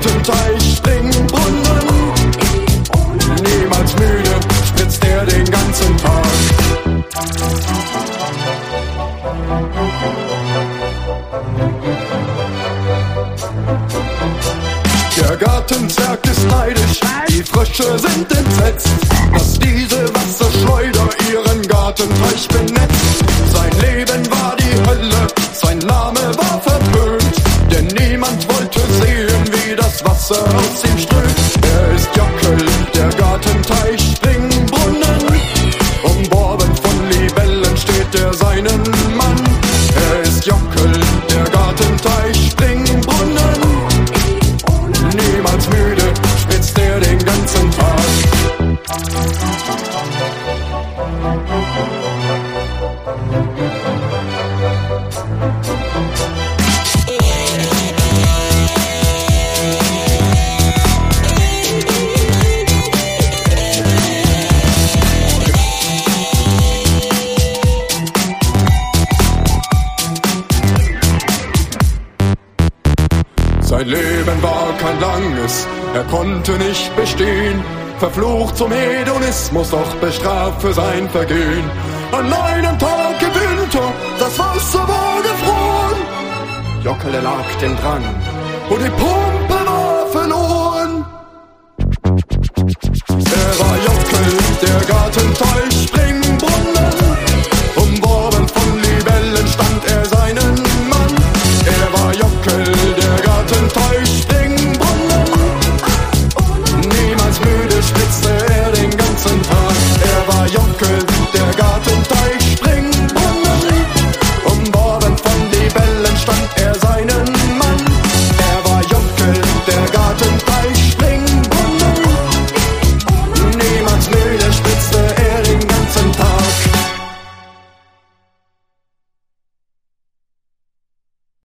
Gartenteich, Springbrunnen. Niemals müde spritzt er den ganzen Tag. Der Gartenzwerg ist neidisch, die Frösche sind entsetzt, dass diese Wasserschleuder ihren Gartenteich benetzt. Sein Leben war die Hölle, sein Name war verpönt, denn niemand wollte sehen, wie das Wasser aus ihm strömt. Er ist Jockel, der Gartenteich, Springbrunnen, umworben von Libellen steht er seinen Mann. Er ist Jockel, der Gartenteich, Springbrunnen. Niemals müde spritzt er den ganzen Tag. Sein Leben war kein langes, er konnte nicht bestehen. Verflucht zum Hedonismus, doch bestraft für sein Vergehen. An einem Tag gewinnt er, das Wasser war gefroren. Jockel erlag dem Drang und die Pumpe war verloren. Er war Jockel, der Gartenteich.